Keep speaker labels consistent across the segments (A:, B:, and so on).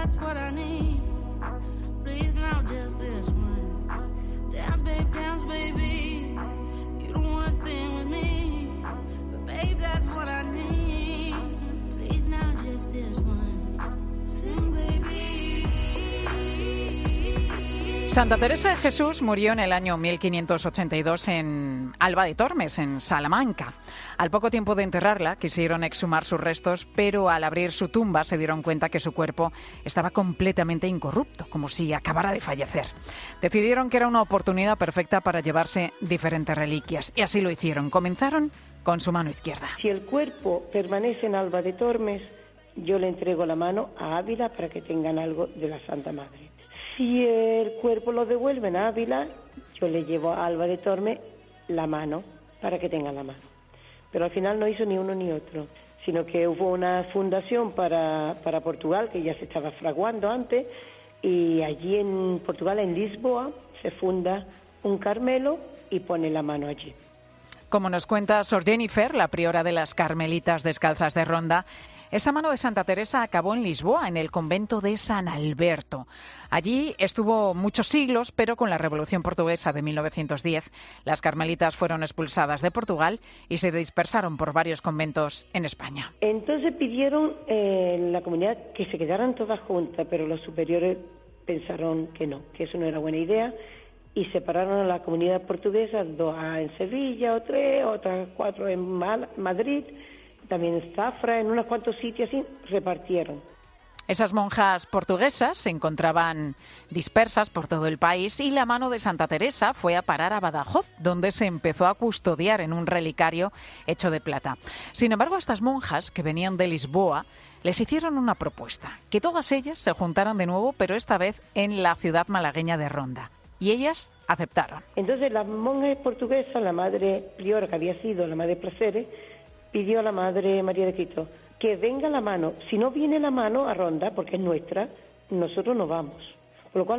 A: that's what I need. Please now just this once. Dance baby. You don't wanna sing with me, but babe, that's what I need. Please now just this once. Sing baby.
B: Santa Teresa de Jesús murió en el año 1582 en Alba de Tormes, en Salamanca. Al poco tiempo de enterrarla, quisieron exhumar sus restos, pero al abrir su tumba se dieron cuenta que su cuerpo estaba completamente incorrupto, como si acabara de fallecer. Decidieron que era una oportunidad perfecta para llevarse diferentes reliquias, y así lo hicieron. Comenzaron con su mano izquierda.
C: Si el cuerpo permanece en Alba de Tormes, yo le entrego la mano a Ávila para que tengan algo de la Santa Madre. Si el cuerpo lo devuelven a Ávila, yo le llevo a Alba de Tormes la mano para que tengan la mano. Pero al final no hizo ni uno ni otro, sino que hubo una fundación para Portugal, que ya se estaba fraguando antes, y allí en Portugal, en Lisboa, se funda un Carmelo y pone la mano allí.
B: Como nos cuenta Sor Jennifer, la priora de las Carmelitas Descalzas de Ronda, esa mano de Santa Teresa acabó en Lisboa, en el convento de San Alberto. Allí estuvo muchos siglos, pero con la Revolución Portuguesa de 1910, las carmelitas fueron expulsadas de Portugal y se dispersaron por varios conventos en España.
C: Entonces pidieron en la comunidad que se quedaran todas juntas, pero los superiores pensaron que no, que eso no era buena idea, y separaron a la comunidad portuguesa, 2 en Sevilla, o 3, otras 4 en Madrid, también en Zafra, en unos cuantos sitios así, repartieron.
B: Esas monjas portuguesas se encontraban dispersas por todo el país y la mano de Santa Teresa fue a parar a Badajoz, donde se empezó a custodiar en un relicario hecho de plata. Sin embargo, a estas monjas que venían de Lisboa les hicieron una propuesta, que todas ellas se juntaran de nuevo, pero esta vez en la ciudad malagueña de Ronda. Y ellas aceptaron.
C: Entonces las monjas portuguesas, la madre priora que había sido la madre Placeres, pidió a la Madre María de Cristo que venga la mano. Si no viene la mano a Ronda, porque es nuestra, nosotros no vamos. Por lo cual,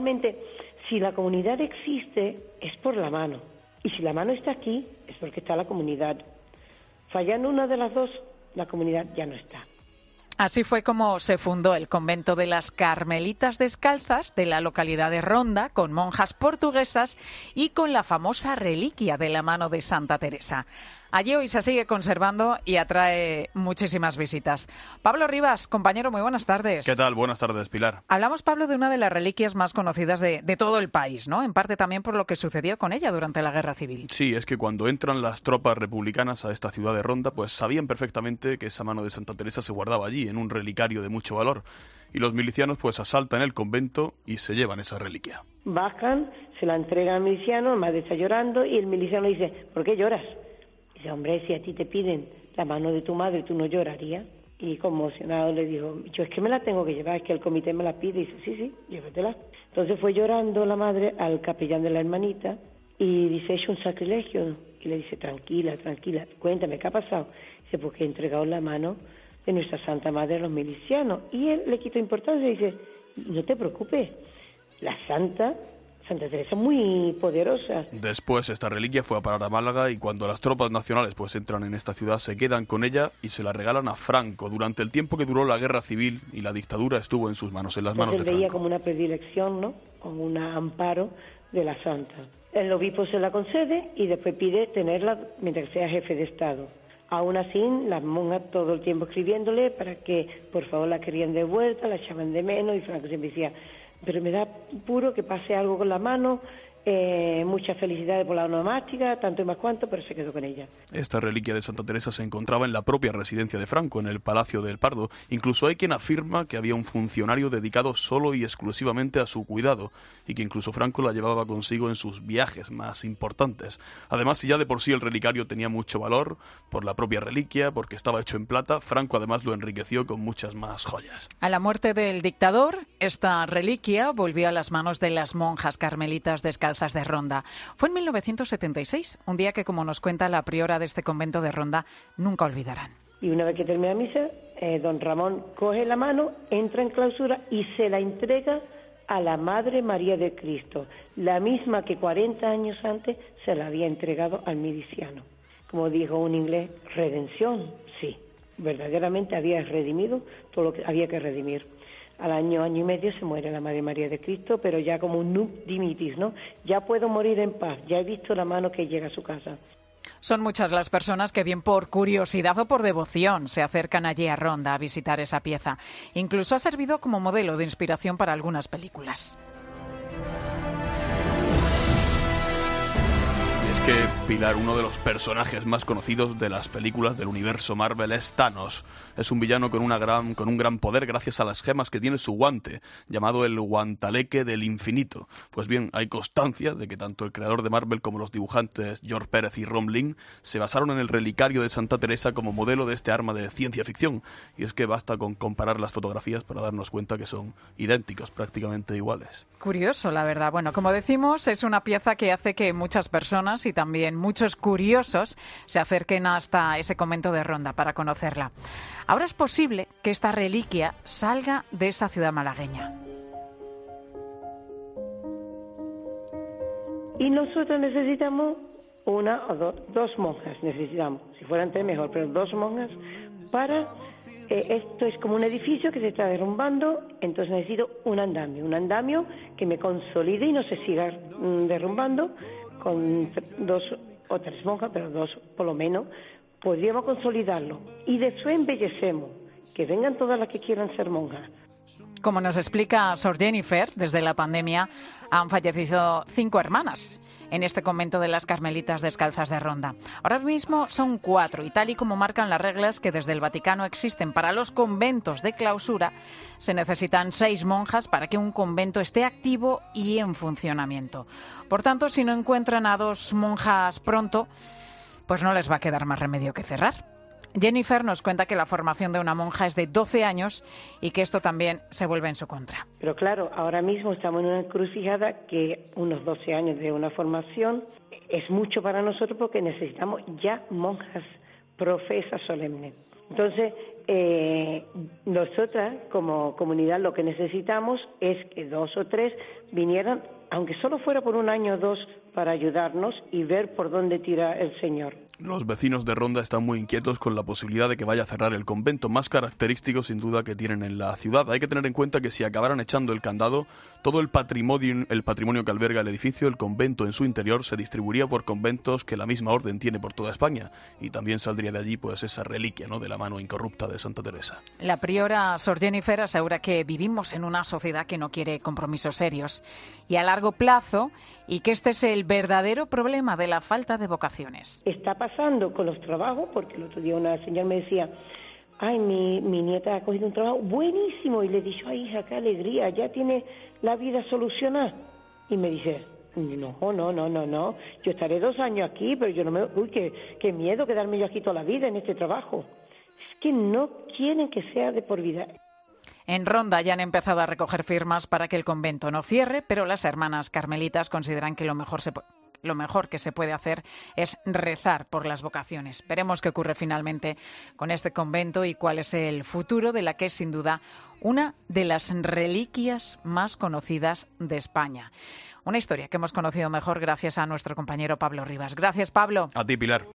C: si la comunidad existe, es por la mano. Y si la mano está aquí, es porque está la comunidad. Fallando una de las dos, la comunidad ya no está.
B: Así fue como se fundó el convento de las Carmelitas Descalzas de la localidad de Ronda, con monjas portuguesas y con la famosa reliquia de la mano de Santa Teresa. Allí hoy se sigue conservando y atrae muchísimas visitas. Pablo Rivas, compañero, muy buenas tardes.
D: ¿Qué tal? Buenas tardes, Pilar.
B: Hablamos, Pablo, de una de las reliquias más conocidas de todo el país, ¿no? En parte también por lo que sucedió con ella durante la Guerra Civil.
D: Sí, es que cuando entran las tropas republicanas a esta ciudad de Ronda, pues sabían perfectamente que esa mano de Santa Teresa se guardaba allí, en un relicario de mucho valor. Y los milicianos pues asaltan el convento y se llevan esa reliquia.
C: Bajan, se la entregan al miliciano, el madre está llorando y el miliciano dice, ¿por qué lloras? Dice, hombre, si a ti te piden la mano de tu madre, ¿tú no llorarías? Y conmocionado le dijo, yo es que me la tengo que llevar, es que el comité me la pide. Y dice, sí, llévatela. Entonces fue llorando la madre al capellán de la hermanita y dice, he hecho un sacrilegio. Y le dice, tranquila, cuéntame, ¿qué ha pasado? Dice, porque he entregado la mano de nuestra Santa Madre a los milicianos. Y él le quitó importancia y dice, no te preocupes, la Santa Teresa es muy poderosa.
D: Después esta reliquia fue a parar a Málaga y cuando las tropas nacionales pues entran en esta ciudad se quedan con ella y se la regalan a Franco durante el tiempo que duró la guerra civil y la dictadura estuvo en sus manos, en las manos de Franco.
C: Veía como una predilección, ¿no? Como un amparo de la Santa. El obispo se la concede y después pide tenerla mientras sea jefe de Estado. Aún así, las monjas todo el tiempo escribiéndole para que por favor la querían de vuelta, la echaban de menos y Franco siempre decía, pero me da puro que pase algo con la mano, muchas felicidades por la onomástica, tanto y más cuanto, pero se quedó con ella.
D: Esta reliquia de Santa Teresa se encontraba en la propia residencia de Franco, en el Palacio del Pardo. Incluso hay quien afirma que había un funcionario dedicado solo y exclusivamente a su cuidado, y que incluso Franco la llevaba consigo en sus viajes más importantes. Además, si ya de por sí el relicario tenía mucho valor, por la propia reliquia, porque estaba hecho en plata, Franco además lo enriqueció con muchas más joyas.
B: A la muerte del dictador, esta reliquia volvió a las manos de las monjas carmelitas descalzas de Ronda. Fue en 1976, un día que, como nos cuenta la priora de este convento de Ronda, nunca olvidarán.
C: Y una vez que termina la misa, don Ramón coge la mano, entra en clausura y se la entrega a la Madre María de Cristo, la misma que 40 años antes se la había entregado al miliciano. Como dijo un inglés, redención, sí, verdaderamente había redimido todo lo que había que redimir. al año y medio se muere la Madre María de Cristo, pero ya como un nunc dimittis, ¿no? Ya puedo morir en paz, ya he visto la mano que llega a su casa.
B: Son muchas las personas que bien por curiosidad o por devoción se acercan allí a Ronda a visitar esa pieza. Incluso ha servido como modelo de inspiración para algunas películas.
D: Que Pilar, uno de los personajes más conocidos de las películas del universo Marvel es Thanos. Es un villano con un gran poder gracias a las gemas que tiene su guante, llamado el guantaleque del infinito. Pues bien, hay constancia de que tanto el creador de Marvel como los dibujantes George Pérez y Ron Lim se basaron en el relicario de Santa Teresa como modelo de este arma de ciencia ficción. Y es que basta con comparar las fotografías para darnos cuenta que son idénticos, prácticamente iguales.
B: Curioso, la verdad. Bueno, como decimos, es una pieza que hace que muchas personas y también muchos curiosos se acerquen hasta ese convento de Ronda para conocerla. Ahora es posible que esta reliquia salga de esa ciudad malagueña.
C: Y nosotros necesitamos una o dos monjas, necesitamos. Si fueran tres mejor, pero 2 monjas para... esto es como un edificio que se está derrumbando, entonces necesito un andamio que me consolide y no se siga derrumbando. Con 2 o 3 monjas, pero 2 por lo menos, podríamos consolidarlo. Y después embellecemos, que vengan todas las que quieran ser monjas.
B: Como nos explica Sor Jennifer, desde la pandemia han fallecido 5 hermanas en este convento de las Carmelitas Descalzas de Ronda. Ahora mismo son 4 y tal y como marcan las reglas que desde el Vaticano existen para los conventos de clausura, se necesitan 6 monjas para que un convento esté activo y en funcionamiento. Por tanto, si no encuentran a 2 monjas pronto, pues no les va a quedar más remedio que cerrar. Jennifer nos cuenta que la formación de una monja es de 12 años y que esto también se vuelve en su contra.
C: Pero claro, ahora mismo estamos en una encrucijada que unos 12 años de una formación es mucho para nosotros porque necesitamos ya monjas profesas solemnes. Entonces, nosotras como comunidad lo que necesitamos es que 2 o 3 vinieran, aunque solo fuera por 1 año o 2, para ayudarnos y ver por dónde tira el Señor.
D: Los vecinos de Ronda están muy inquietos con la posibilidad de que vaya a cerrar el convento, más característico sin duda que tienen en la ciudad. Hay que tener en cuenta que si acabaran echando el candado, todo el patrimonio que alberga el edificio, el convento en su interior, se distribuiría por conventos que la misma orden tiene por toda España. Y también saldría de allí pues esa reliquia, ¿no?, de la mano incorrupta de Santa Teresa.
B: La priora Sor Jennifer asegura que vivimos en una sociedad que no quiere compromisos serios y a largo plazo, y que este es el verdadero problema de la falta de vocaciones.
C: Está pasando con los trabajos, porque el otro día una señora me decía, ay, mi nieta ha cogido un trabajo buenísimo, y le dije, ay, hija, qué alegría, ya tiene la vida solucionada. Y me dice, no, yo estaré 2 años aquí, pero yo no me... Uy, qué miedo quedarme yo aquí toda la vida en este trabajo. Es que no quieren que sea de por vida.
B: En Ronda ya han empezado a recoger firmas para que el convento no cierre, pero las hermanas carmelitas consideran que lo mejor que se puede hacer es rezar por las vocaciones. Veremos qué ocurre finalmente con este convento y cuál es el futuro de la que es sin duda una de las reliquias más conocidas de España. Una historia que hemos conocido mejor gracias a nuestro compañero Pablo Rivas. Gracias, Pablo.
D: A ti, Pilar.